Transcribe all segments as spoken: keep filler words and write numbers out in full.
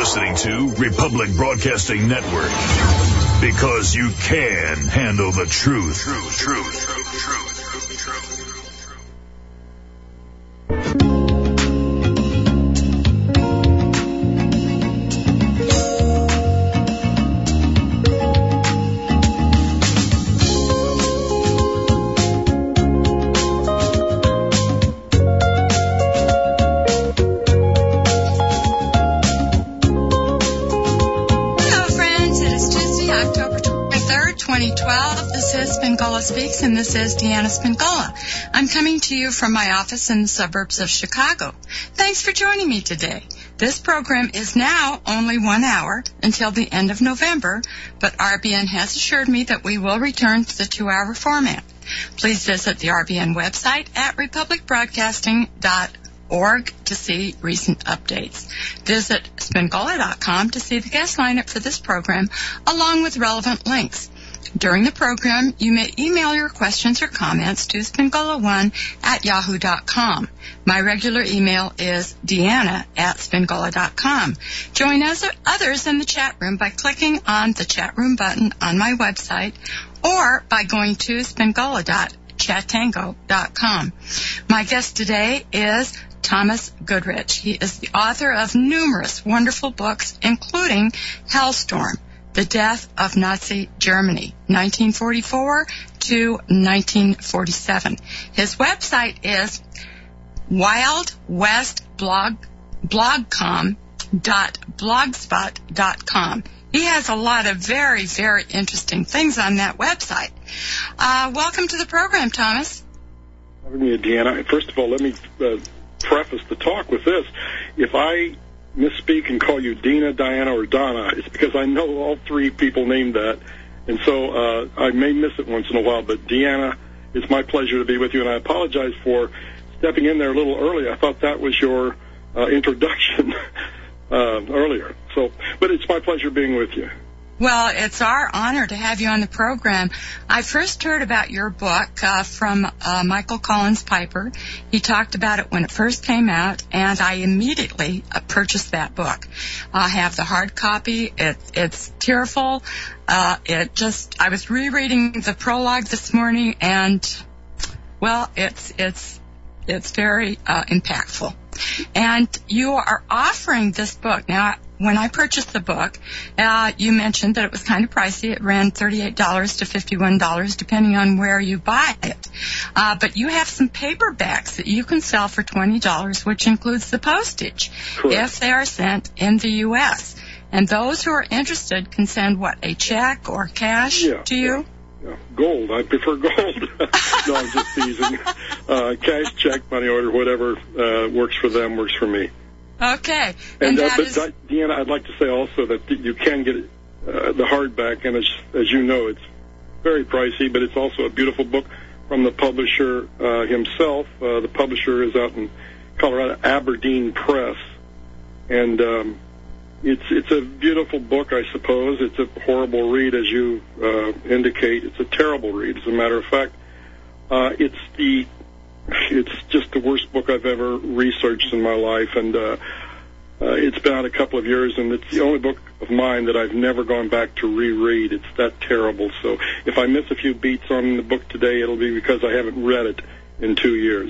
listening to Republic Broadcasting Network. Because you can handle the truth. Truth, truth, truth, truth, truth, truth. Spingola Speaks, and this is Deanna Spingola. I'm coming to you from my office in the suburbs of Chicago. Thanks for joining me today. This program is now only one hour until the end of November, but R B N has assured me that we will return to the two-hour format. Please visit the R B N website at republic broadcasting dot org to see recent updates. Visit spingola dot com to see the guest lineup for this program, along with relevant links. During the program, you may email your questions or comments to spingola one at yahoo dot com. My regular email is deanna at spingola dot com. Join us, others in the chat room by clicking on the chat room button on my website or by going to spingola dot chatango dot com. My guest today is Thomas Goodrich. He is the author of numerous wonderful books, including Hellstorm, The Death of Nazi Germany, nineteen forty-four to nineteen forty-seven. His website is wild west blog blogcom dot blogspot dot com. He has a lot of very, very interesting things on that website. Uh, welcome to the program, Thomas. Having me, Deanna. First of all, let me uh, preface the talk with this. If I misspeak and call you Dina, Diana, or Donna, it's because I know all three people named that, and so uh, I may miss it once in a while, but Deanna, it's my pleasure to be with you, and I apologize for stepping in there a little early. I thought that was your uh, introduction uh, earlier, so, but it's my pleasure being with you. Well, it's our honor to have you on the program. I first heard about your book uh, from uh, Michael Collins Piper. He talked about it when it first came out, and I immediately uh, purchased that book. I have the hard copy. It, it's tearful. Uh, it just, I was rereading the prologue this morning, and, well, it's, it's, it's very uh, impactful. And you are offering this book. Now, when I purchased the book, uh, you mentioned that it was kind of pricey. It ran thirty-eight dollars to fifty-one dollars, depending on where you buy it. Uh, but you have some paperbacks that you can sell for twenty dollars, which includes the postage, Correct, if they are sent in the U S And those who are interested can send, what, a check or cash yeah, to you? Yeah, yeah. Gold. I prefer gold. No, I'm just teasing. Uh, cash, check, money order, whatever uh, works for them works for me. Okay. And, and uh, that but is... Deanna, I'd like to say also that you can get uh, the hardback, and as, as you know, it's very pricey, but it's also a beautiful book from the publisher uh, himself. Uh, the publisher is out in Colorado, Aberdeen Press, and um, it's it's a beautiful book, I suppose. It's a horrible read, as you uh, indicate. It's a terrible read, as a matter of fact. Uh, it's the It's just the worst book I've ever researched in my life, and uh, uh, it's been out a couple of years, and it's the only book of mine that I've never gone back to reread. It's that terrible. So if I miss a few beats on the book today, it'll be because I haven't read it in two years.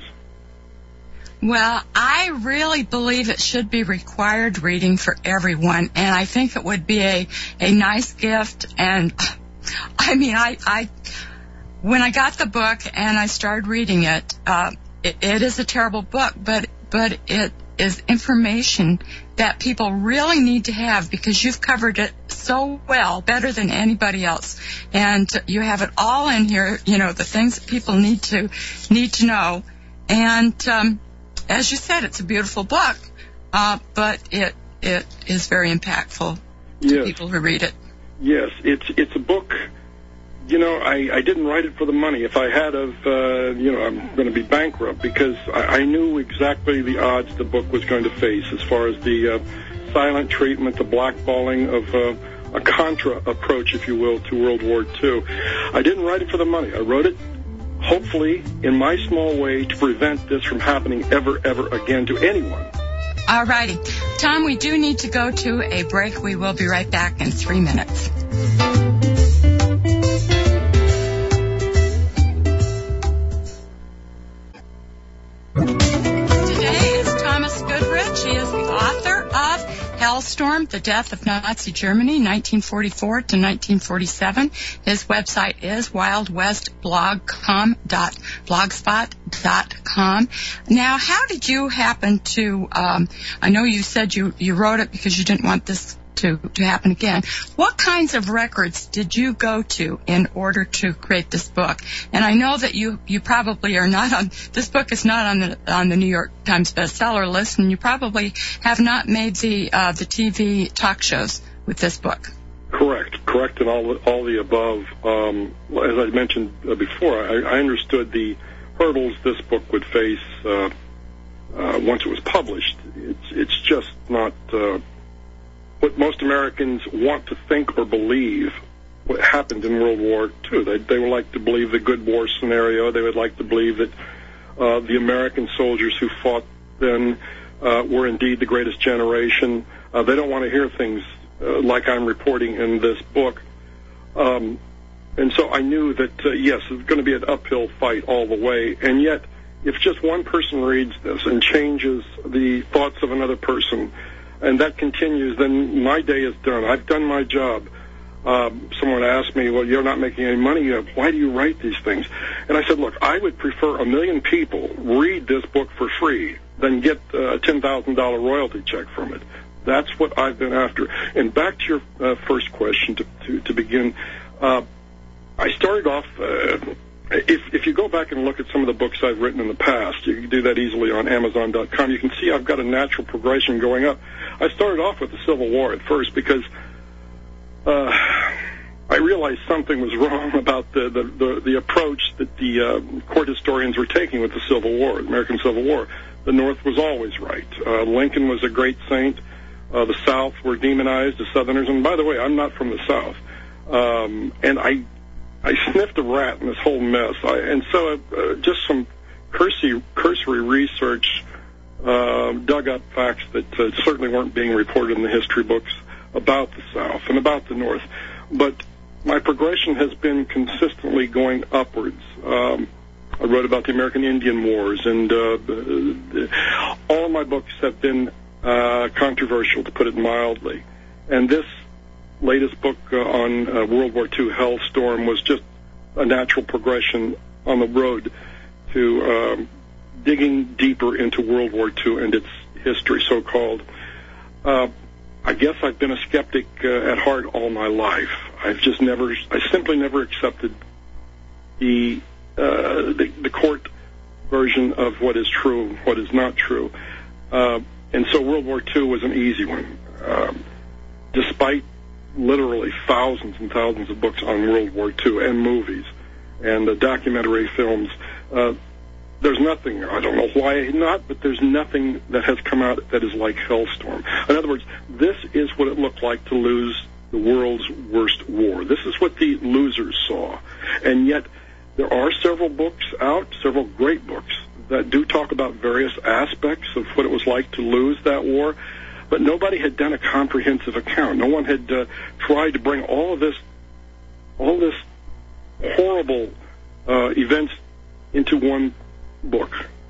Well, I really believe it should be required reading for everyone, and I think it would be a, a nice gift. And I mean, I... I When I got the book and I started reading it, uh, it, it is a terrible book, but but it is information that people really need to have because you've covered it so well, better than anybody else, and you have it all in here. You know, the things that people need to need to know, and um, as you said, it's a beautiful book, uh, but it it is very impactful to yes. people who read it. Yes, it's it's a book. You know, I, I didn't write it for the money. If I had of, uh, you know, I'm going to be bankrupt because I, I knew exactly the odds the book was going to face as far as the uh, silent treatment, the blackballing of uh, a Contra approach, if you will, to World War Two. I didn't write it for the money. I wrote it, hopefully, in my small way to prevent this from happening ever, ever again to anyone. All righty. Tom, we do need to go to a break. We will be right back in three minutes. Today is Thomas Goodrich. He is the author of Hellstorm, The Death of Nazi Germany, nineteen forty-four to nineteen forty-seven. His website is wild west blog com dot blogspot dot com. Now, how did you happen to, um, I know you said you, you wrote it because you didn't want this to, to happen again. What kinds of records did you go to in order to create this book? And I know that you, you probably are not on, this book is not on the, on the New York Times bestseller list, and you probably have not made the, uh, the T V talk shows with this book. Correct, correct, and all, all the above. Um, as I mentioned uh, before, I, I understood the hurdles this book would face uh, uh, once it was published. It's, it's just not uh, what most Americans want to think or believe what happened in World War Two. They, they would like to believe the good war scenario. They would like to believe that uh, the American soldiers who fought then uh, were indeed the greatest generation. Uh, they don't want to hear things uh, like I'm reporting in this book. Um, and so I knew that, uh, yes, it was going to be an uphill fight all the way. And yet, if just one person reads this and changes the thoughts of another person, and that continues, then my day is done. I've done my job. Um, someone asked me, well, you're not making any money. Why do you write these things? And I said, look, I would prefer a million people read this book for free than get a ten thousand dollars royalty check from it. That's what I've been after. And back to your uh, first question to, to, to begin, uh, I started off, uh, if, if you go back and look at some of the books I've written in the past, you can do that easily on Amazon dot com. You can see I've got a natural progression going up. I started off with the Civil War at first because uh, I realized something was wrong about the, the, the, the approach that the uh, court historians were taking with the Civil War, the American Civil War. The North was always right. Uh, Lincoln was a great saint. Uh, the South were demonized, the Southerners. And by the way, I'm not from the South. Um, and I I sniffed a rat in this whole mess. I, and so uh, just some cursory, cursory research uh, dug up facts that uh, certainly weren't being reported in the history books about the South and about the North. But my progression has been consistently going upwards. Um, I wrote about the American Indian Wars, and uh, all of my books have been uh, controversial, to put it mildly. And this latest book uh, on uh, World War Two, Hellstorm, was just a natural progression on the road to um, digging deeper into World War Two and its history, so-called. Uh, I guess I've been a skeptic uh, at heart all my life. I've just never, I simply never accepted the, uh, the, the court version of what is true, what is not true. Uh, and so World War Two was an easy one. Um, despite literally thousands and thousands of books on World War Two and movies and uh, documentary films, uh, there's nothing, I don't know why not, but there's nothing that has come out that is like Hellstorm. In other words, this is what it looked like to lose the world's worst war. This is what the losers saw. And yet, there are several books out, several great books, that do talk about various aspects of what it was like to lose that war, but nobody had done a comprehensive account. No one had uh, tried to bring all of this, all this horrible uh, events into one book,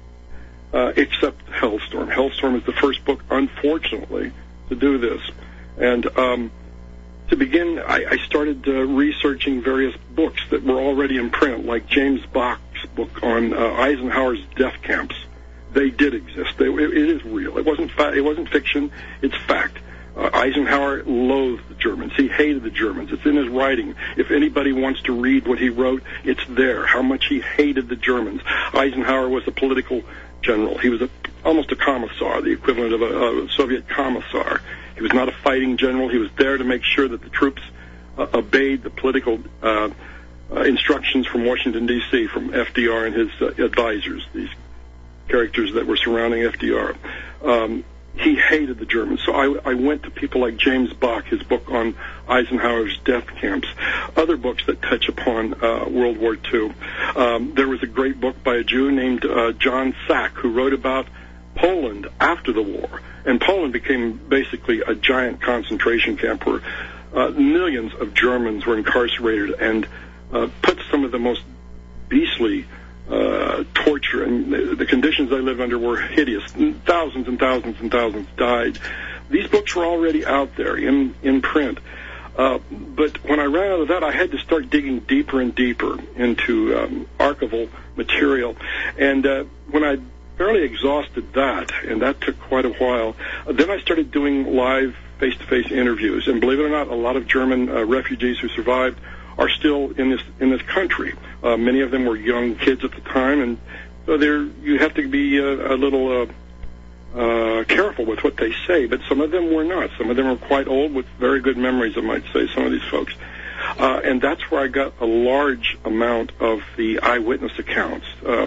uh, except Hellstorm. Hellstorm is the first book, unfortunately, to do this. And um, to begin, I, I started uh, researching various books that were already in print, like James Bach's book on uh, Eisenhower's death camps. They did exist. They, it, it is real. It wasn't fa- it wasn't fiction. It's fact. Uh, Eisenhower loathed the Germans. He hated the Germans. It's in his writing. If anybody wants to read what he wrote, it's there, how much he hated the Germans. Eisenhower was a political general. He was a, almost a commissar, the equivalent of a, a Soviet commissar. He was not a fighting general. He was there to make sure that the troops uh, obeyed the political uh, uh, instructions from Washington, D C, from F D R and his uh, advisors, these characters that were surrounding F D R. Um, he hated the Germans. So I, I went to people like James Bach, his book on Eisenhower's death camps, other books that touch upon uh, World War Two. Um, there was a great book by a Jew named uh, John Sack, who wrote about Poland after the war. And Poland became basically a giant concentration camp where uh, millions of Germans were incarcerated and uh, put some of the most beastly uh, torture, and the, the conditions they lived under were hideous. Thousands and thousands and thousands died. These books were already out there in, in print. Uh, but when I ran out of that, I had to start digging deeper and deeper into um, archival material. And uh, when I fairly exhausted that, and that took quite a while, uh, then I started doing live face-to-face interviews. And believe it or not, a lot of German uh, refugees who survived are still in this in this country. Uh, many of them were young kids at the time, and so they're, you have to be uh, a little uh, uh, careful with what they say. But some of them were not. Some of them were quite old with very good memories, I might say, some of these folks. Uh, and that's where I got a large amount of the eyewitness accounts. Uh,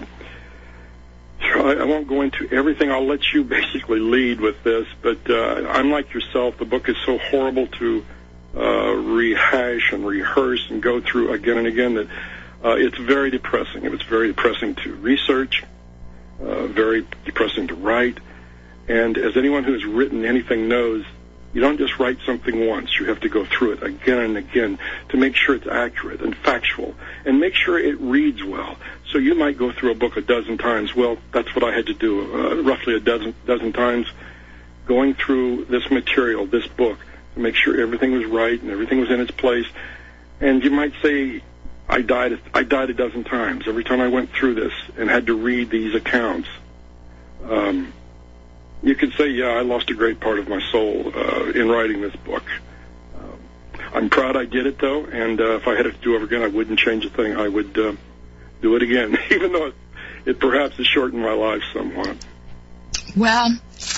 I, I won't go into everything. I'll let you basically lead with this. But uh, unlike yourself, the book is so horrible to uh, rehash and rehearse and go through again and again that uh, it's very depressing. It was very depressing to research, uh, very depressing to write. And as anyone who has written anything knows, you don't just write something once. You have to go through it again and again to make sure it's accurate and factual and make sure it reads well. So you might go through a book a dozen times. Well, that's what I had to do, uh, roughly a dozen dozen times, going through this material, this book, to make sure everything was right and everything was in its place. And you might say, I died, I died a dozen times every time I went through this and had to read these accounts. Um, you could say, yeah, I lost a great part of my soul uh, in writing this book. Um, I'm proud I did it, though, and uh, if I had it to do over again, I wouldn't change a thing. I would uh, do it again, even though it, it perhaps has shortened my life somewhat. Well,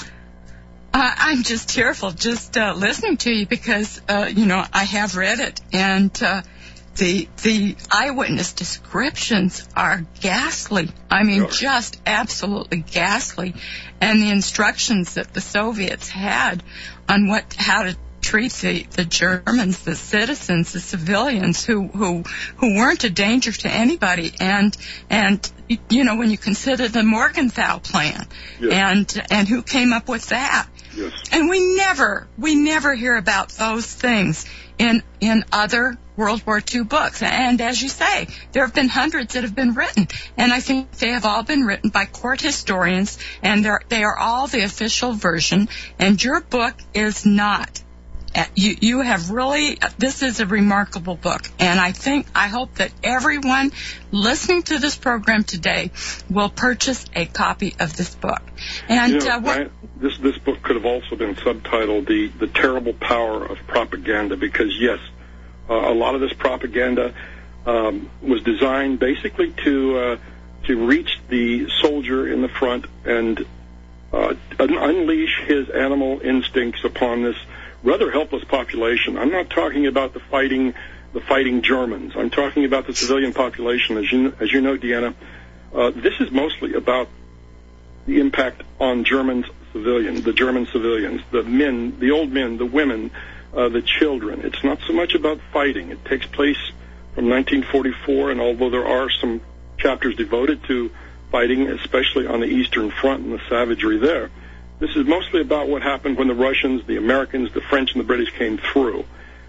uh, I'm just tearful just uh, listening to you because, uh, you know, I have read it, and uh, the the eyewitness descriptions are ghastly. I mean, Sure. just absolutely ghastly. And the instructions that the Soviets had on what how to treat the, the Germans, the citizens, the civilians who, who who weren't a danger to anybody, and and you know, when you consider the Morgenthau plan, Yes. and and who came up with that, Yes. and we never we never hear about those things in in other World War Two books. And as you say, there have been hundreds that have been written, and I think they have all been written by court historians, and they're, they are all the official version, and your book is not. You, you have really, this is a remarkable book, and I think, I hope that everyone listening to this program today will purchase a copy of this book. And you know, uh, what, I, this this book could have also been subtitled "The the Terrible Power of Propaganda," because yes, uh, a lot of this propaganda um, was designed basically to uh, to reach the soldier in the front and uh, un- unleash his animal instincts upon this rather helpless population. I'm not talking about the fighting, the fighting Germans. I'm talking about the civilian population. As you, as you know, Deanna, uh, this is mostly about the impact on German civilians, the German civilians, the men, the old men, the women, uh, the children. It's not so much about fighting. It takes place from nineteen forty-four, and although there are some chapters devoted to fighting, especially on the Eastern Front and the savagery there, this is mostly about what happened when the Russians, the Americans, the French, and the British came through.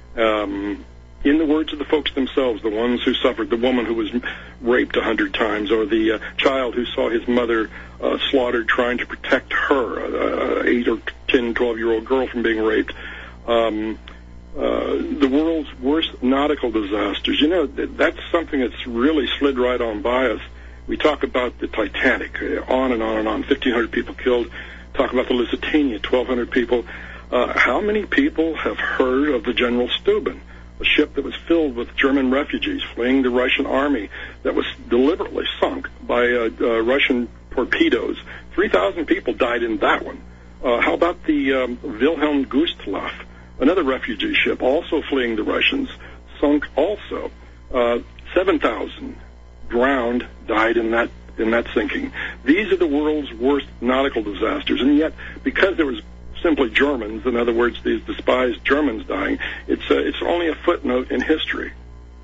Um, in the words of the folks themselves, the ones who suffered, the woman who was raped a hundred times, or the uh, child who saw his mother uh, slaughtered trying to protect her, uh, eight or ten, twelve-year-old girl from being raped. Um, uh, the world's worst nautical disasters. You know, that's something that's really slid right on by us. We talk about the Titanic, uh, on and on and on, fifteen hundred people killed. Talk about the Lusitania, twelve hundred people. Uh, how many people have heard of the General Steuben, a ship that was filled with German refugees fleeing the Russian army that was deliberately sunk by uh, uh, Russian torpedoes? three thousand people died in that one. Uh, how about the um, Wilhelm Gustloff, another refugee ship also fleeing the Russians, sunk also. Uh, seven thousand drowned, died in that in that sinking. These are the world's worst nautical disasters, and yet, because there was simply Germans, in other words, these despised Germans dying, it's uh, it's only a footnote in history.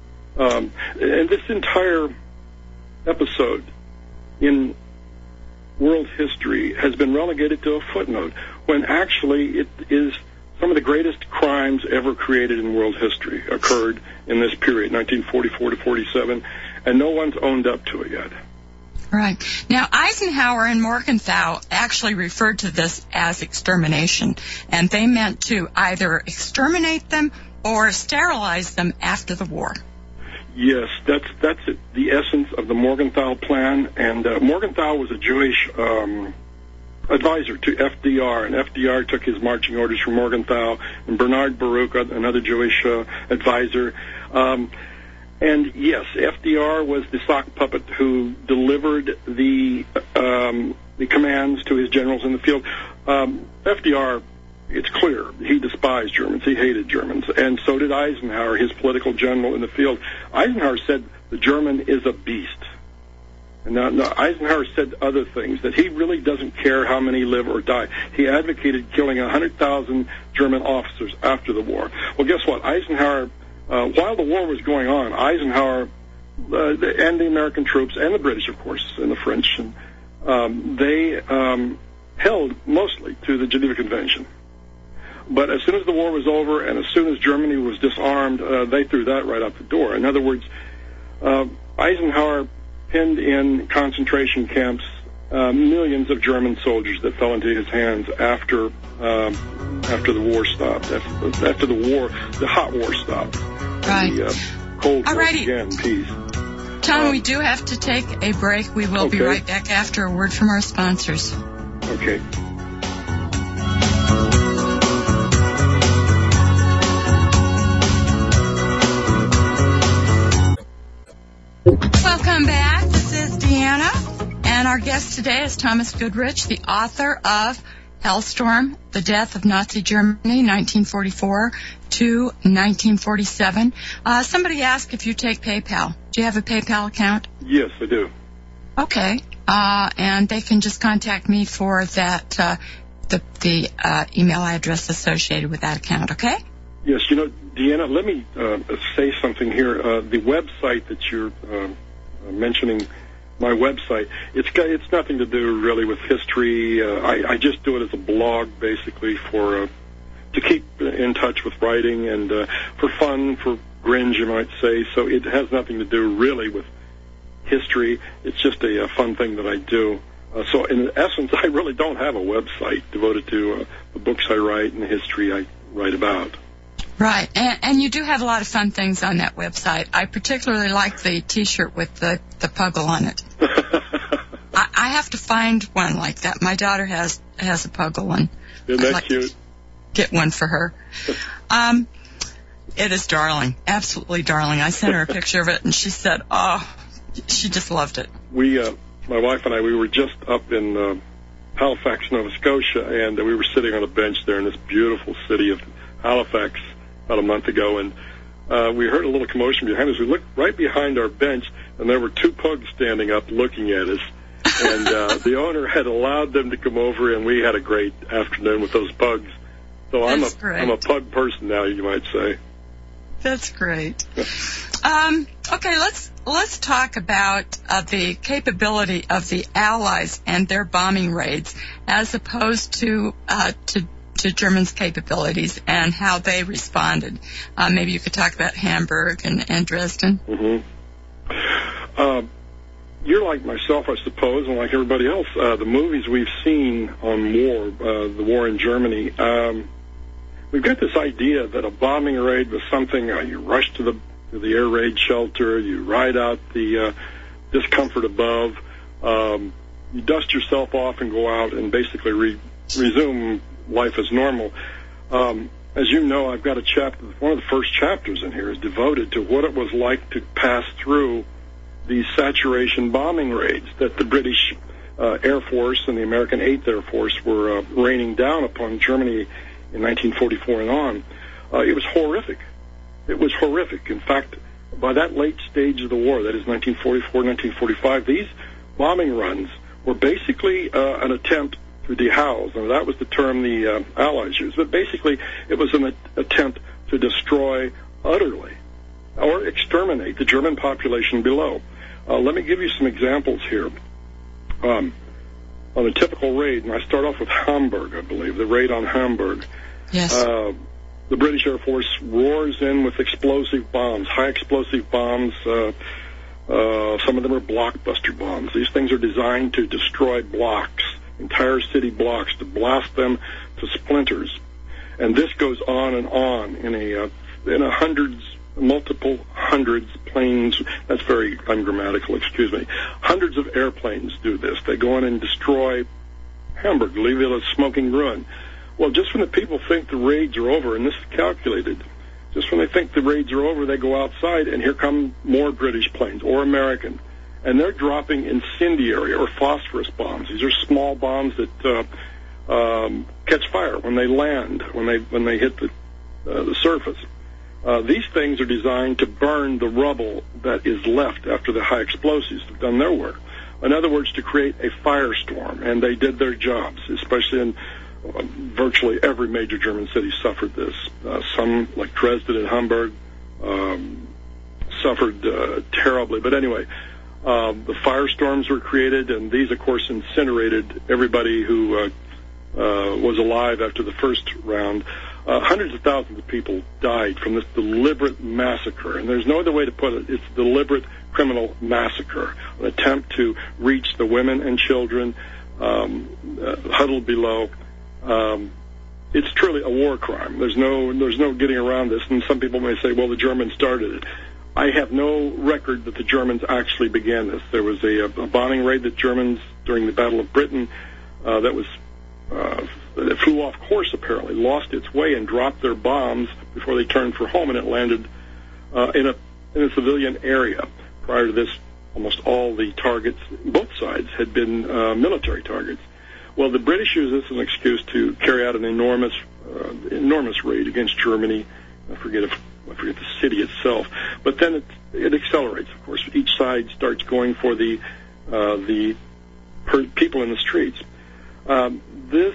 Um, and this entire episode, in world history has been relegated to a footnote, when actually it is some of the greatest crimes ever created in world history occurred in this period, nineteen forty-four to forty-seven, and no one's owned up to it yet. Right. Now, Eisenhower and Morgenthau actually referred to this as extermination, and they meant to either exterminate them or sterilize them after the war. Yes, that's that's it, the essence of the Morgenthau plan, and uh, Morgenthau was a Jewish um, advisor to F D R, and F D R took his marching orders from Morgenthau, and Bernard Baruch, another Jewish uh, advisor. Um, and yes, F D R was the sock puppet who delivered the um, the commands to his generals in the field. Um, F D R, it's clear, he despised Germans. He hated Germans. And so did Eisenhower, his political general in the field. Eisenhower said the German is a beast. And now, now Eisenhower said other things, that he really doesn't care how many live or die. He advocated killing one hundred thousand German officers after the war. Well, guess what? Eisenhower, uh, while the war was going on, Eisenhower uh, and the American troops, and the British, of course, and the French, and, um, they um, held mostly to the Geneva Convention. But as soon as the war was over and as soon as Germany was disarmed, uh, they threw that right out the door. In other words, uh, Eisenhower pinned in concentration camps uh, millions of German soldiers that fell into his hands after um, after the war stopped, after, after the war, the hot war stopped. Right. The uh, Cold War Alrighty. began, peace. Tom, Um, we do have to take a break. We will be okay. right back after a word from our sponsors. Okay. Welcome back. This is Deanna, and our guest today is Thomas Goodrich, the author of Hellstorm, The Death of Nazi Germany, nineteen forty-four to nineteen forty-seven. Uh, somebody asked if you take PayPal. Do you have a PayPal account? Yes, I do. Okay. Uh, and they can just contact me for that, uh, the, the uh, email address associated with that account, okay? Yes, you know, Deanna, let me uh, say something here. Uh, the website that you're uh, mentioning, my website, it's got, it's nothing to do really with history. Uh, I, I just do it as a blog, basically, for uh, to keep in touch with writing and uh, for fun, for cringe, you might say. So it has nothing to do really with history. It's just a, a fun thing that I do. Uh, so in essence, I really don't have a website devoted to uh, the books I write and the history I write about. Right, and, and you do have a lot of fun things on that website. I particularly like the T-shirt with the, the puggle on it. I, I have to find one like that. My daughter has has a puggle, and Isn't I'd that like cute? to get one for her. Um, it is darling, absolutely darling. I sent her a picture of it, and she said, "Oh, she just loved it." We, uh, my wife and I, we were just up in uh, Halifax, Nova Scotia, and uh, we were sitting on a bench there in this beautiful city of Halifax about a month ago, and uh, we heard a little commotion behind us. We looked right behind our bench, and there were two pugs standing up looking at us. And uh, the owner had allowed them to come over, and we had a great afternoon with those pugs. So I'm That's a great. I'm a pug person now, you might say. That's great. Um, okay, let's let's talk about uh, the capability of the Allies and their bombing raids, as opposed to uh, to to Germans' capabilities and how they responded. Uh, maybe you could talk about Hamburg and, and Dresden. Mm-hmm. Uh, you're like myself, I suppose, and like everybody else. Uh, the movies we've seen on war, uh, the war in Germany, um, we've got this idea that a bombing raid was something uh, you rush to the to the air raid shelter, you ride out the uh, discomfort above, um, you dust yourself off and go out and basically re- resume life as normal. Um, as you know, I've got a chapter, one of the first chapters in here is devoted to what it was like to pass through these saturation bombing raids that the British uh, Air Force and the American eighth Air Force were uh, raining down upon Germany in nineteen forty-four and on. Uh, it was horrific. It was horrific. In fact, by that late stage of the war, that is nineteen forty-four, nineteen forty-five, these bombing runs were basically uh, an attempt to dehouse, and that was the term the uh, Allies used. But basically, it was an a- attempt to destroy utterly or exterminate the German population below. Uh, let me give you some examples here. Um, on a typical raid, and I start off with Hamburg, I believe, the raid on Hamburg. Yes. Uh, the British Air Force roars in with explosive bombs, high explosive bombs. Uh, uh, some of them are blockbuster bombs. These things are designed to destroy blocks, entire city blocks, to blast them to splinters. And this goes on and on in a uh, in a hundreds, multiple hundreds planes. That's very ungrammatical, excuse me. Hundreds of airplanes do this. They go in and destroy Hamburg, leave it a smoking ruin. Well, just when the people think the raids are over, and this is calculated, just when they think the raids are over, they go outside, and here come more British planes or American, and they're dropping incendiary or phosphorus bombs. These are small bombs that uh, um, catch fire when they land, when they when they hit the uh, the surface. Uh, these things are designed to burn the rubble that is left after the high explosives have done their work. In other words, to create a firestorm, and they did their jobs, especially in uh, virtually every major German city suffered this. Uh, some, like Dresden and Hamburg, um, suffered uh, terribly. But anyway, uh, the firestorms were created, and these, of course, incinerated everybody who uh, uh, was alive after the first round. Uh, hundreds of thousands of people died from this deliberate massacre, and there's no other way to put it. It's deliberate criminal massacre, an attempt to reach the women and children um, uh, huddled below. Um, it's truly a war crime. There's no there's no getting around this, and some people may say, well, the Germans started it. I have no record that the Germans actually began this. There was a, a bombing raid that Germans, during the Battle of Britain, uh, that was uh, that flew off course, apparently, lost its way and dropped their bombs before they turned for home, and it landed uh, in a in a civilian area. Prior to this, almost all the targets, both sides, had been uh, military targets. Well, the British use this as an excuse to carry out an enormous uh, enormous raid against Germany. I forget if I forget the city itself, but then it it accelerates. Of course, each side starts going for the uh, the per- people in the streets. Um, this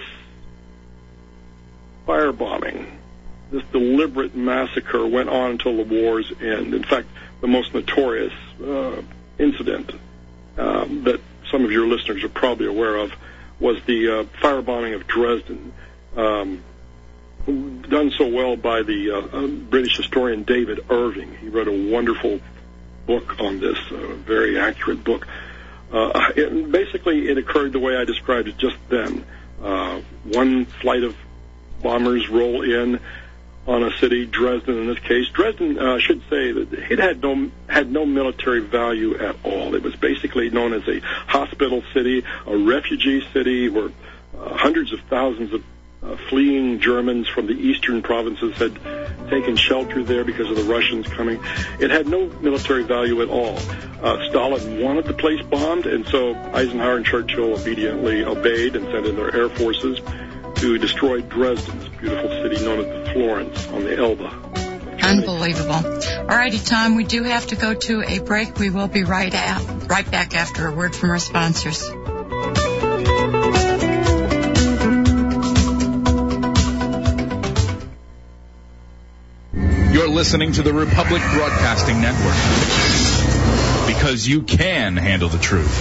firebombing, this deliberate massacre went on until the war's end. In fact, the most notorious uh, incident um, that some of your listeners are probably aware of was the uh, firebombing of Dresden, um, done so well by the uh, uh, British historian David Irving. He wrote a wonderful book on this, a very accurate book. Uh, it, basically, it occurred the way I described it just then. Uh, one flight of bombers roll in on a city, Dresden in this case. Dresden, uh, I should say that it had no had no military value at all. It was basically known as a hospital city, a refugee city, where uh, hundreds of thousands of uh, fleeing Germans from the eastern provinces had taken shelter there because of the Russians coming. It had no military value at all. Uh, Stalin wanted the place bombed, and so Eisenhower and Churchill obediently obeyed and sent in their air forces to destroy Dresden, this beautiful city known as the Florence on the Elbe. Unbelievable. All righty, Tom, we do have to go to a break. We will be right at, right back after a word from our sponsors. You're listening to the Republic Broadcasting Network, because you can handle the truth.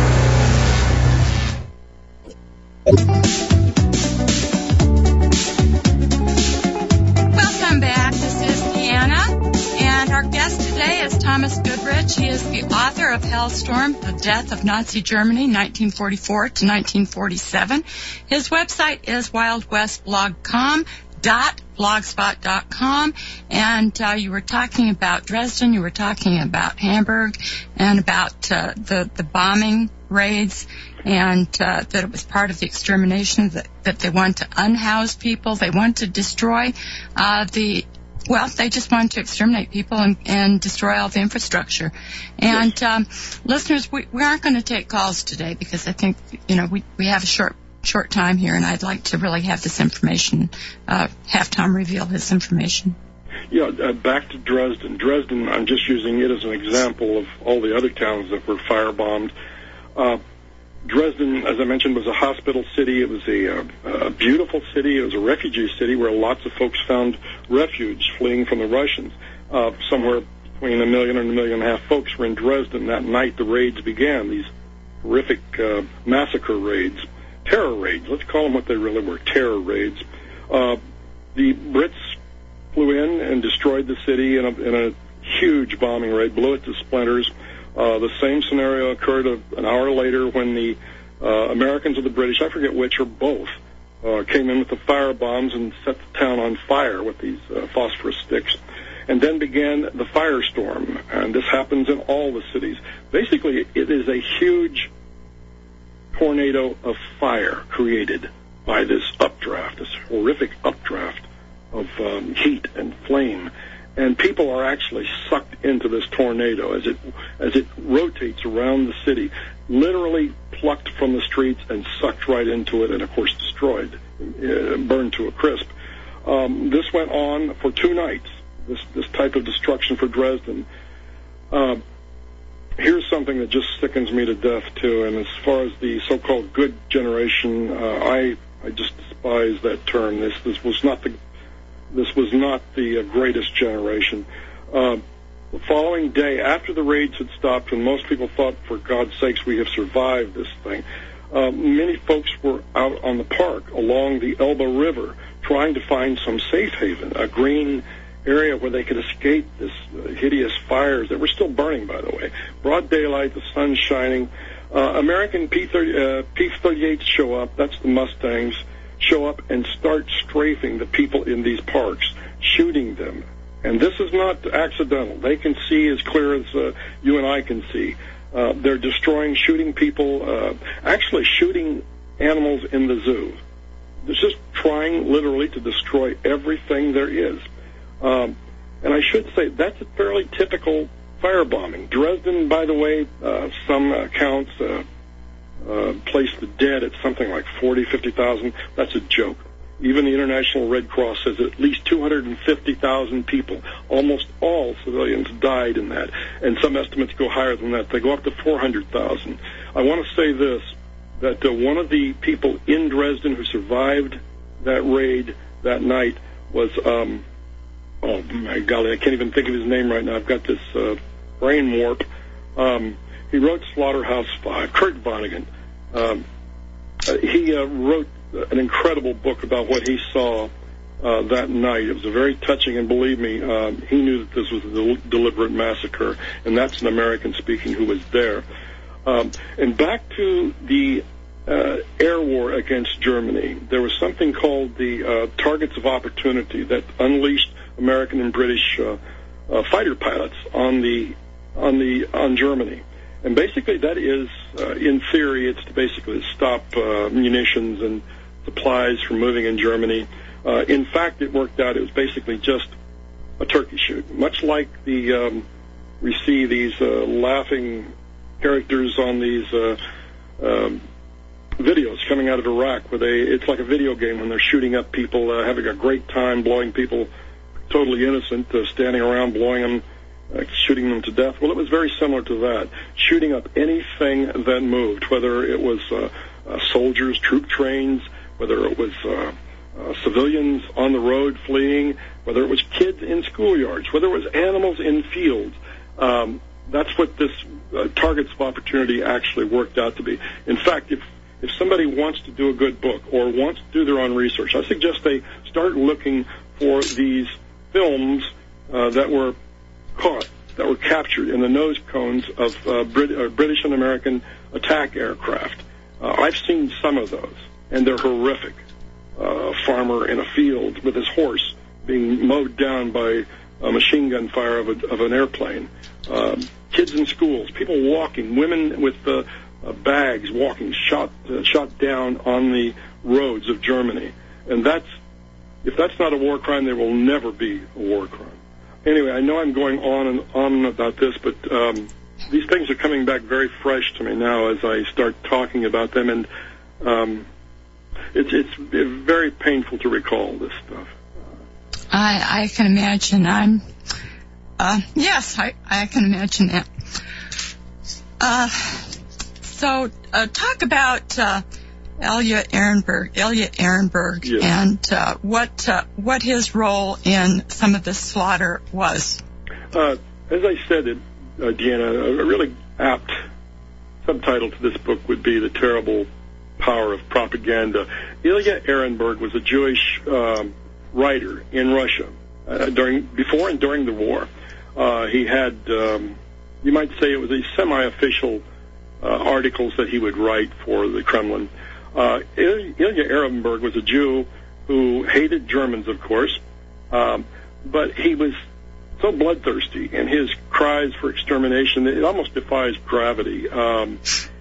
Welcome back. This is Deanna, and our guest today is Thomas Goodrich. He is the author of Hellstorm, The Death of Nazi Germany, nineteen forty-four to nineteen forty-seven. His website is wild west blog dot com. Dot blogspot dot com, and uh, you were talking about Dresden, you were talking about Hamburg, and about uh, the the bombing raids, and uh, that it was part of the extermination, that, that they want to unhouse people, they want to destroy uh, the well, they just wanted to exterminate people and, and destroy all the infrastructure. And yes. um, listeners, we, we aren't going to take calls today because I think you know we we have a short. short time here, and I'd like to really have this information, uh, have Tom reveal his information. Yeah, uh, back to Dresden. Dresden, I'm just using it as an example of all the other towns that were firebombed. Uh, Dresden, as I mentioned, was a hospital city. It was a, uh, a beautiful city. It was a refugee city where lots of folks found refuge fleeing from the Russians. Uh, somewhere between a million and a million and a half folks were in Dresden that night the raids began, these horrific uh, massacre raids. terror raids. Let's call them what they really were, terror raids. Uh, the Brits flew in and destroyed the city in a, in a huge bombing raid, blew it to splinters. Uh, the same scenario occurred a, an hour later when the uh, Americans or the British, I forget which, or both, uh, came in with the fire bombs and set the town on fire with these uh, phosphorus sticks. And then began the firestorm, and this happens in all the cities. Basically, it is a huge tornado of fire created by this updraft, this horrific updraft of um, heat and flame. And people are actually sucked into this tornado as it as it rotates around the city, literally plucked from the streets and sucked right into it, and of course destroyed, uh, burned to a crisp. Um, this went on for two nights. This this type of destruction for Dresden. Uh, here's something that just sickens me to death too. And as far as the so-called good generation, uh, I I just despise that term. This this was not the this was not the uh, greatest generation. Uh, the following day, after the raids had stopped, and most people thought, for God's sakes, we have survived this thing, uh, many folks were out on the park along the Elbe River trying to find some safe haven, a green area where they could escape this uh, hideous fires that were still burning, by the way. Broad daylight, the sun shining. Uh, American P thirty-eights show up, that's the Mustangs, show up and start strafing the people in these parks, shooting them. And this is not accidental. They can see as clear as uh, you and I can see. Uh, they're destroying, shooting people, uh, actually shooting animals in the zoo. They're just trying literally to destroy everything there is. Um, and I should say that's a fairly typical firebombing. Dresden, by the way, uh, some accounts uh, uh, place the dead at something like forty, fifty thousand. That's a joke. Even the International Red Cross says at least two hundred fifty thousand people, almost all civilians, died in that. And some estimates go higher than that. They go up to four hundred thousand. I want to say this, that uh, one of the people in Dresden who survived that raid that night was... Um, Oh, my golly, I can't even think of his name right now. I've got this uh, brain warp. Um, he wrote Slaughterhouse Five, Kurt Vonnegut. Um, uh, he uh, wrote an incredible book about what he saw uh, that night. It was a very touching, and believe me, um, he knew that this was a del- deliberate massacre, and that's an American speaking who was there. Um, and back to the uh, air war against Germany, there was something called the uh, Targets of Opportunity that unleashed American and British uh, uh, fighter pilots on the on the on Germany, and basically that is, uh, in theory, it's to basically stop uh, munitions and supplies from moving in Germany. Uh, in fact, it worked out. It was basically just a turkey shoot, much like the um, we see these uh, laughing characters on these uh, um, videos coming out of Iraq, where they it's like a video game when they're shooting up people, uh, having a great time, blowing people. Totally innocent, uh, standing around blowing them, uh, shooting them to death. Well, it was very similar to that, shooting up anything that moved, whether it was uh, uh, soldiers, troop trains, whether it was uh, uh, civilians on the road fleeing, whether it was kids in schoolyards, whether it was animals in fields. Um, that's what this uh, Targets of Opportunity actually worked out to be. In fact, if if somebody wants to do a good book or wants to do their own research, I suggest they start looking for these films uh, that were caught, that were captured in the nose cones of uh, Brit- uh, British and American attack aircraft. Uh, I've seen some of those, and they're horrific. Uh, a farmer in a field with his horse being mowed down by a machine gun fire of, a, of an airplane. Uh, kids in schools, people walking, women with uh, uh, bags walking, shot uh, shot down on the roads of Germany. And that's If that's not a war crime, there will never be a war crime. Anyway, I know I'm going on and on about this, but um, these things are coming back very fresh to me now as I start talking about them, and um, it's, it's very painful to recall this stuff. I, I can imagine. I'm, uh, yes, I, I can imagine that. Uh, so, uh, talk about... Uh, Elia Ehrenberg, Elia Ehrenberg, yes. and uh, what uh, what his role in some of the slaughter was. Uh, as I said, it, uh, Deanna, a really apt subtitle to this book would be "The Terrible power of propaganda. Ilya Ehrenberg was a Jewish um, writer in Russia uh, during, before and during the war. Uh, he had, um, you might say it was a semi-official uh, articles that he would write for the Kremlin. Uh, Ilya Ehrenberg was a Jew who hated Germans, of course, um, but he was so bloodthirsty in his cries for extermination that it almost defies gravity. Um,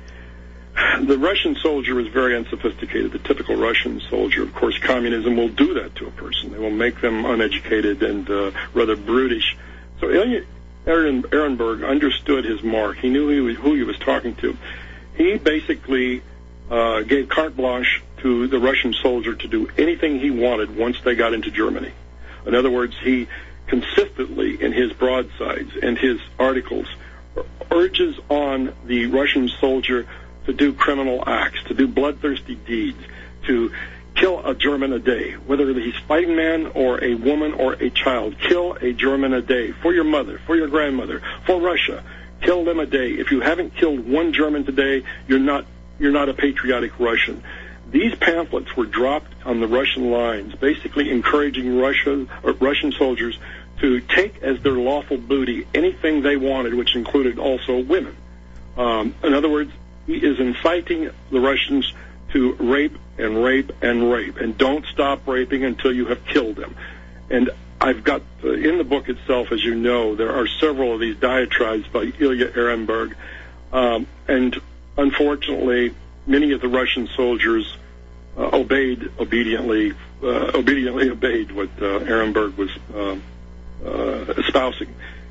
the Russian soldier was very unsophisticated. The typical Russian soldier, of course, communism will do that to a person. They will make them uneducated and uh, rather brutish. So Ilya Ehrenberg understood his mark. He knew who he, who he was talking to. He basically uh, gave carte blanche to the Russian soldier to do anything he wanted once they got into Germany. In other words, he consistently, in his broadsides and his articles, urges on the Russian soldier to do criminal acts, to do bloodthirsty deeds, to kill a German a day, whether he's fighting man or a woman or a child. Kill a German a day for your mother, for your grandmother, for Russia. Kill them a day. If you haven't killed one German today, you're not you're not a patriotic Russian. These pamphlets were dropped on the Russian lines, basically encouraging Russia or Russian soldiers to take as their lawful booty anything they wanted, which included also women. Um, in other words, he is inciting the Russians to rape and rape and rape, and don't stop raping until you have killed them. And I've got, uh, in the book itself, as you know, there are several of these diatribes by Ilya Ehrenberg, um, and unfortunately, many of the Russian soldiers uh, obeyed obediently, uh, obediently obeyed what uh, Ehrenberg was uh, uh, espousing.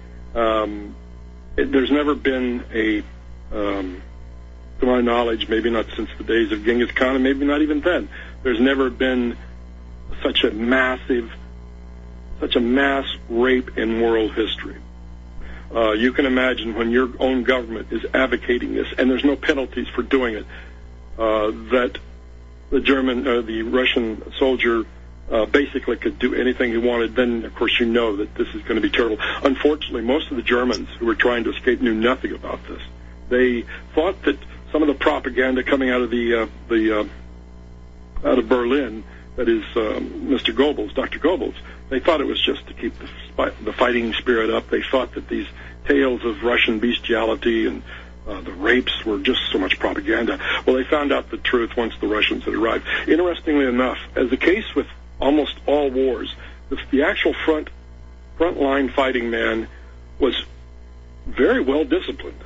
Um, it, there's never been a um, to my knowledge, maybe not since the days of Genghis Khan, and maybe not even then, there's never been such a massive, such a mass rape in world history. Uh, you can imagine when your own government is advocating this, and there's no penalties for doing it, uh, that the German, uh, the Russian soldier uh, basically could do anything he wanted. Then, of course, you know that this is going to be terrible. Unfortunately, most of the Germans who were trying to escape knew nothing about this. They thought that some of the propaganda coming out of the uh, the uh, out of Berlin, that is um, Mister Goebbels, Doctor Goebbels, they thought it was just to keep the, spi- the fighting spirit up. They thought that these tales of Russian bestiality and uh, the rapes were just so much propaganda. Well, they found out the truth once the Russians had arrived. Interestingly enough, as the case with almost all wars, the, the actual front front line fighting man was very well disciplined,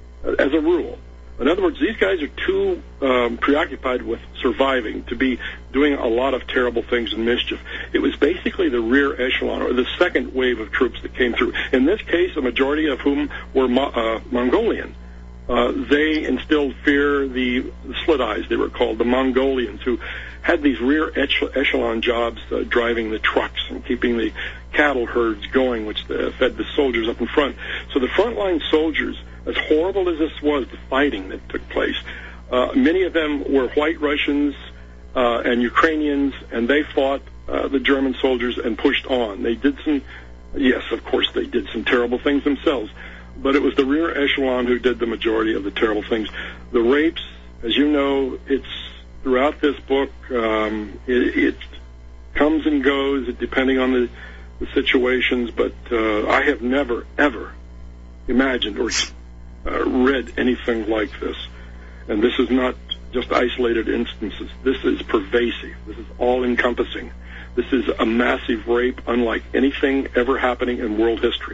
as a rule. In other words, these guys are too um, preoccupied with surviving to be doing a lot of terrible things and mischief. It was basically the rear echelon, or the second wave of troops that came through. In this case, a majority of whom were Mo- uh, Mongolian. Uh, they instilled fear, the, the slit eyes, they were called, the Mongolians, who had these rear echelon jobs uh, driving the trucks and keeping the cattle herds going, which uh, fed the soldiers up in front. So the frontline soldiers, as horrible as this was, the fighting that took place, uh, many of them were white Russians uh, and Ukrainians, and they fought uh, the German soldiers and pushed on. They did some, yes, of course, they did some terrible things themselves, but it was the rear echelon who did the majority of the terrible things. The rapes, as you know, it's throughout this book, um, it, it comes and goes depending on the, the situations, but uh, I have never, ever imagined or uh, read anything like this. And this is not just isolated instances. This is pervasive. This is all-encompassing. This is a massive rape unlike anything ever happening in world history.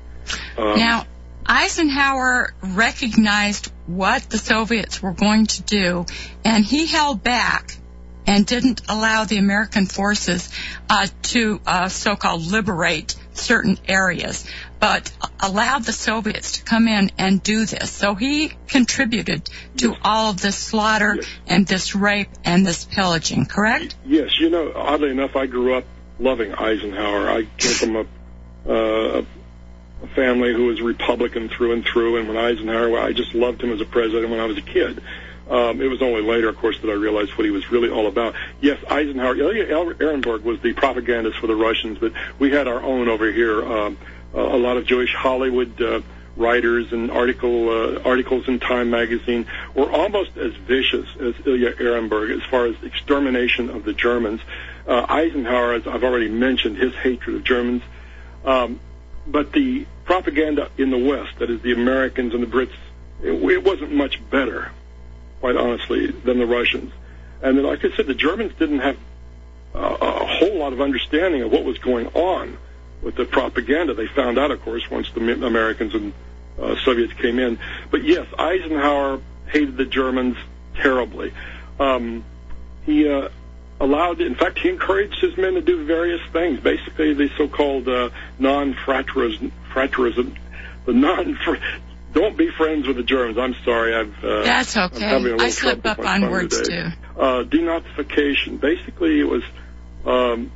Um, now, Eisenhower recognized what the Soviets were going to do, and he held back and didn't allow the American forces uh, to uh, so-called liberate certain areas, but allowed the Soviets to come in and do this. So he contributed to yes. all of this slaughter yes. and this rape and this pillaging, correct? Yes. You know, oddly enough, I grew up loving Eisenhower. I came from a, uh, a family who was Republican through and through, and when Eisenhower, I just loved him as a president when I was a kid. Um, it was only later, of course, that I realized what he was really all about. Yes, Eisenhower, Ilya Ehrenberg was the propagandist for the Russians, but we had our own over here. Um, a lot of Jewish Hollywood uh, writers and article uh, articles in Time magazine were almost as vicious as Ilya Ehrenberg as far as extermination of the Germans. Uh, Eisenhower, as I've already mentioned, his hatred of Germans. Um, but the propaganda in the West, that is the Americans and the Brits, it, it wasn't much better, quite honestly, than the Russians. And then, like I said, the Germans didn't have uh, a whole lot of understanding of what was going on with the propaganda. They found out, of course, once the Americans and uh, Soviets came in. But yes, Eisenhower hated the Germans terribly. Um, he uh, allowed, in fact, he encouraged his men to do various things. Basically, the so-called uh, non-fraterism, fraterism, the non. Don't be friends with the Germans. I'm sorry. I've. Uh, That's okay. I'm having a little I slip trouble up on words today. too. Uh, denazification. Basically, it was um,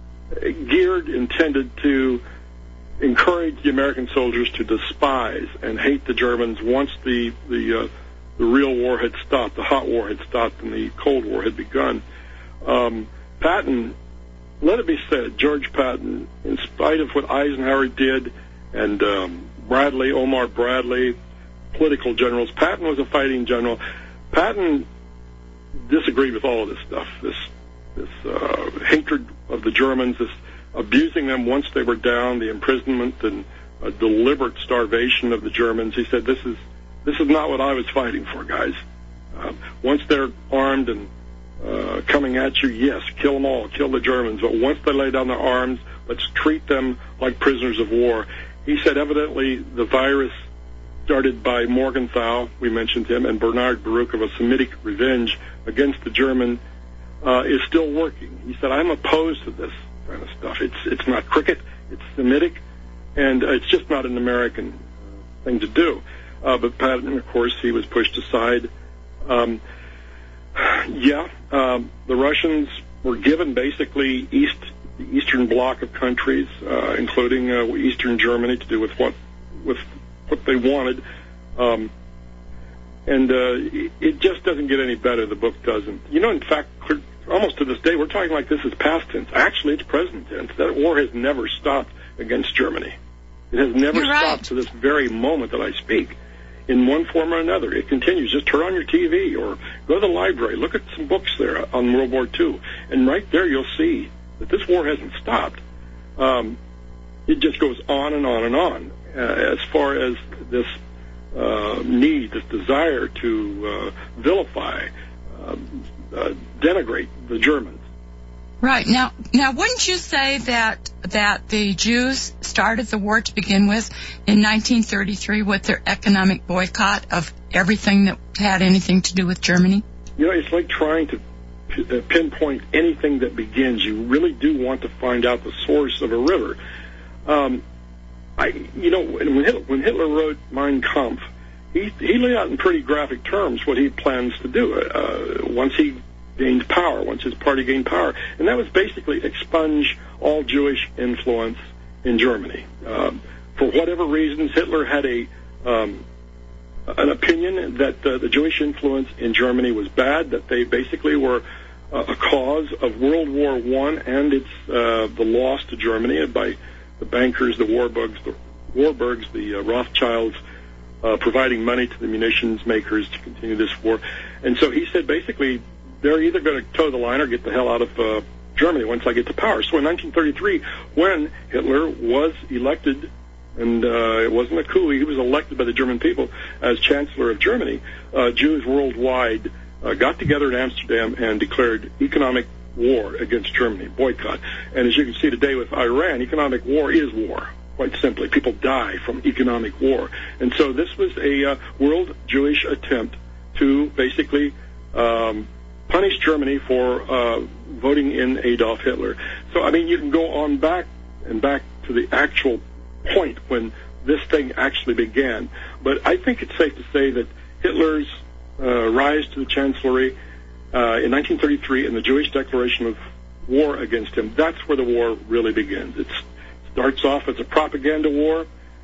geared, intended to encourage the American soldiers to despise and hate the Germans once the the uh, the real war had stopped, the hot war had stopped, and the Cold War had begun. Um, Patton, let it be said, George Patton, in spite of what Eisenhower did, and um, Bradley, Omar Bradley, political generals, Patton was a fighting general. Patton disagreed with all of this stuff, this this uh, hatred of the Germans, this abusing them once they were down, the imprisonment and uh, deliberate starvation of the Germans. He said, "This is this is not what I was fighting for, guys. Uh, once they're armed and uh, coming at you, yes, kill them all, kill the Germans. But once they lay down their arms, let's treat them like prisoners of war." He said, evidently, the virus started by Morgenthau, we mentioned him, and Bernard Baruch of a Semitic revenge against the German, uh, is still working. He said, I'm opposed to this kind of stuff. It's it's not cricket, it's Semitic, and uh, it's just not an American thing to do. Uh, but Patton, of course, he was pushed aside. Um, yeah, um, the Russians were given basically East the Eastern Bloc of countries, uh, including uh, Eastern Germany, to do with what with what they wanted. Um, and uh, it just doesn't get any better. The book doesn't. You know, in fact, almost to this day, we're talking like this is past tense. Actually, it's present tense. That war has never stopped against Germany. It has never You're stopped right. to this very moment that I speak. In one form or another, it continues. Just turn on your T V or go to the library. Look at some books there on World War Two, and right there you'll see that this war hasn't stopped. Um, it just goes on and on and on. Uh, as far as this uh, need, this desire to uh, vilify, uh, uh, denigrate the Germans. Right. Now, now, wouldn't you say that that the Jews started the war to begin with in nineteen thirty-three with their economic boycott of everything that had anything to do with Germany? You know, it's like trying to p- pinpoint anything that begins. You really do want to find out the source of a river. Um, I, you know, when Hitler, when Hitler wrote Mein Kampf, he he laid out in pretty graphic terms what he plans to do uh, once he gained power, once his party gained power. And that was basically expunge all Jewish influence in Germany. Um, for whatever reasons, Hitler had a um, an opinion that uh, the Jewish influence in Germany was bad, that they basically were uh, a cause of World War One and its uh, the loss to Germany by the bankers, the Warburgs, the Warburgs, the uh, Rothschilds, uh, providing money to the munitions makers to continue this war. And so he said basically, they're either going to toe the line or get the hell out of uh, Germany once I get to power. So in nineteen thirty-three, when Hitler was elected, and uh, it wasn't a coup, he was elected by the German people as Chancellor of Germany, uh, Jews worldwide uh, got together in Amsterdam and declared economic war against Germany, boycott. And as you can see today with Iran, economic war is war. Quite simply, people die from economic war. And so this was a uh, world Jewish attempt to basically um, punish Germany for uh, voting in Adolf Hitler. So, I mean, you can go on back and back to the actual point when this thing actually began. But I think it's safe to say that Hitler's uh, rise to the chancellery uh, in nineteen thirty-three and the Jewish declaration of war against him, that's where the war really begins. It starts off as a propaganda war,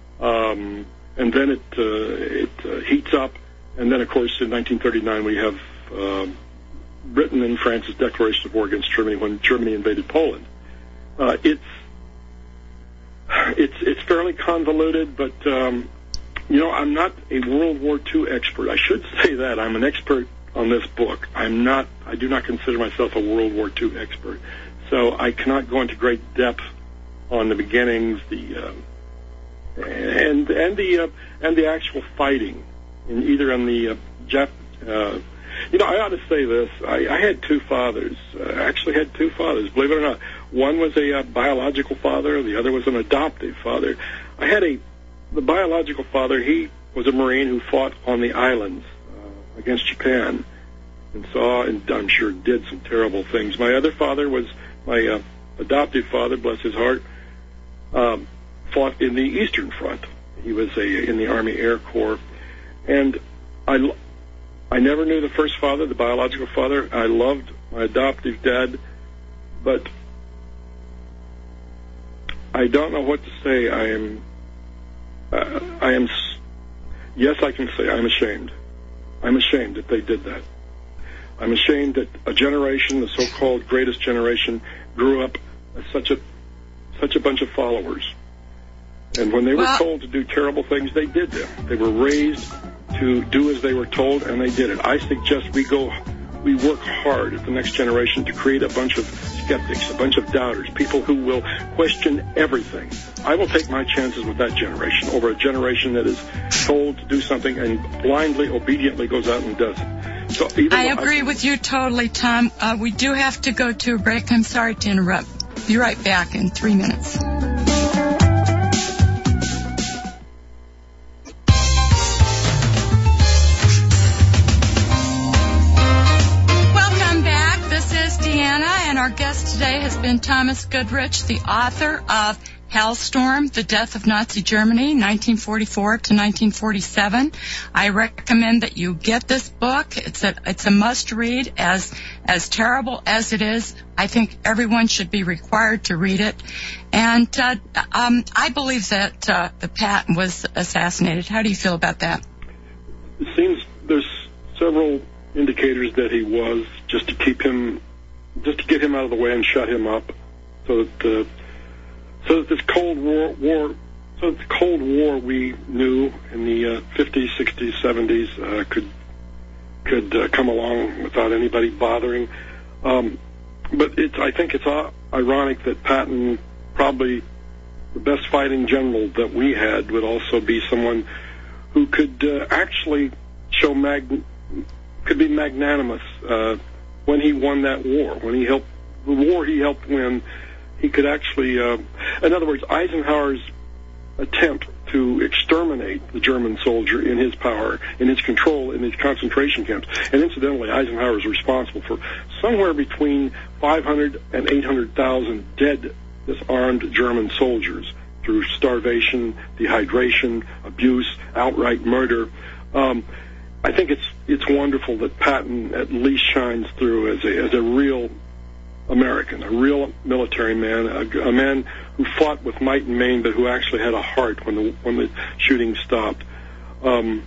um, and then it, uh, it uh, heats up. And then, of course, in nineteen thirty-nine, we have uh, Britain and France's declaration of war against Germany when Germany invaded Poland. Uh, it's it's it's fairly convoluted, but um, You know, I'm not a World War Two expert. I should say that. I'm an expert on this book. I'm not, I do not consider myself a World War Two expert. So I cannot go into great depth on the beginnings, the, uh, and, and the, uh, and the actual fighting, in either on the, uh, Jap, uh, you know, I ought to say this. I, I had two fathers. I uh, actually had two fathers, believe it or not. One was a uh, biological father. The other was an adoptive father. I had a, the biological father, he was a Marine who fought on the islands uh, against Japan and saw, and I'm sure did some terrible things. My other father was, my uh, adoptive father, bless his heart, um, fought in the Eastern Front. He was a, in the Army Air Corps. And I, I never knew the first father, the biological father. I loved my adoptive dad, but I don't know what to say. I am, uh, I am, yes, I can say I'm ashamed. I'm ashamed that they did that. I'm ashamed that a generation, the so-called greatest generation, grew up as such a, such a bunch of followers. And when they were well, told to do terrible things, they did them. They were raised to do as they were told, and they did it. I suggest we go, we work hard at the next generation to create a bunch of skeptics, a bunch of doubters, people who will question everything. I will take my chances with that generation over a generation that is told to do something and blindly, obediently goes out and does it. So I agree I, with you totally, Tom. Uh, we do have to go to a break. I'm sorry to interrupt. Be right back in three minutes. And our guest today has been Thomas Goodrich, the author of Hellstorm, The Death of Nazi Germany, nineteen forty-four to nineteen forty-seven. I recommend that you get this book. It's a, it's a must-read. As, as terrible as it is, I think everyone should be required to read it. And uh, um, I believe that uh, the Patton was assassinated. How do you feel about that? It seems there's several indicators that he was, just to keep him just to get him out of the way and shut him up, so that uh, so that this Cold War, war so that the Cold War we knew in the uh, fifties, sixties, seventies uh, could could uh, come along without anybody bothering. Um, but it's I think it's uh, ironic that Patton, probably the best fighting general that we had, would also be someone who could uh, actually show mag could be magnanimous. Uh, When he won that war, when he helped, the war he helped win, he could actually, uh, in other words, Eisenhower's attempt to exterminate the German soldier in his power, in his control, in his concentration camps. And incidentally, Eisenhower was responsible for somewhere between five hundred and eight hundred thousand dead, disarmed German soldiers through starvation, dehydration, abuse, outright murder. Um, I think it's it's wonderful that Patton at least shines through as a as a real American, a real military man, a, a man who fought with might and main, but who actually had a heart when the when the shooting stopped. Um,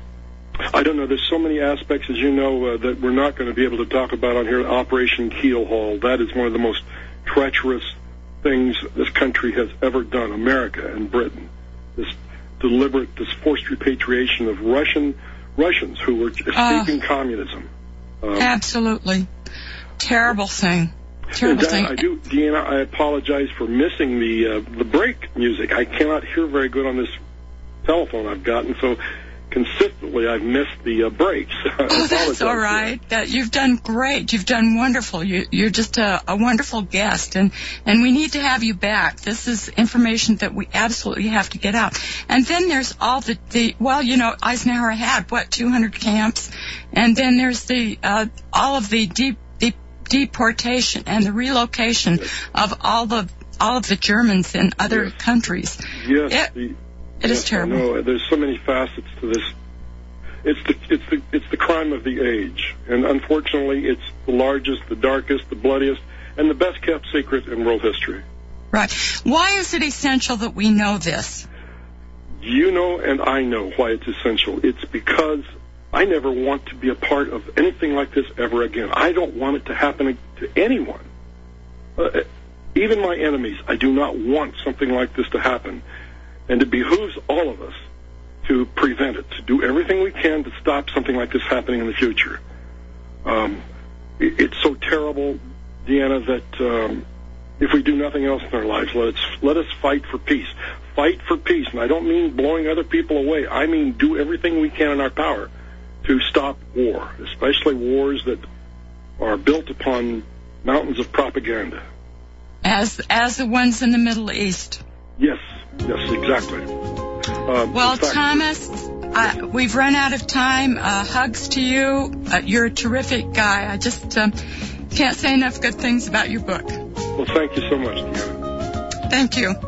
I don't know. There's so many aspects, as you know, uh, that we're not going to be able to talk about on here. Operation Keelhaul. That is one of the most treacherous things this country has ever done. America and Britain. This deliberate, this forced repatriation of Russian. Russians who were escaping uh, communism. Um, absolutely. Terrible thing. Terrible that, thing. I do, Deanna, I apologize for missing the uh, the break music. I cannot hear very good on this telephone I've gotten, so consistently I've missed the uh, breaks. Oh, that's all right. That, you've done great. You've done wonderful. You, you're just a, a wonderful guest, and, and we need to have you back. This is information that we absolutely have to get out. And then there's all the, the well, you know, Eisenhower had, what, two hundred camps, and then there's the uh, all of the deep, deep deportation and the relocation of all the all of the Germans in other yes. countries. Yes. It, the- It yes, is terrible. I know. There's so many facets to this. It's the it's the it's the crime of the age, and unfortunately, it's the largest, the darkest, the bloodiest, and the best kept secret in world history. Right. Why is it essential that we know this? You know, and I know why it's essential. It's because I never want to be a part of anything like this ever again. I don't want it to happen to anyone, uh, even my enemies. I do not want something like this to happen. And it behooves all of us to prevent it, to do everything we can to stop something like this happening in the future. Um, it, it's so terrible, Deanna, that um, if we do nothing else in our lives, let us, let us fight for peace. Fight for peace, and I don't mean blowing other people away. I mean do everything we can in our power to stop war, especially wars that are built upon mountains of propaganda. As as the ones in the Middle East. Yes, yes, exactly. Uh, well, fact, Thomas, uh, we've run out of time. Uh, hugs to you. Uh, you're a terrific guy. I just um, can't say enough good things about your book. Well, thank you so much, Deanna. Thank you.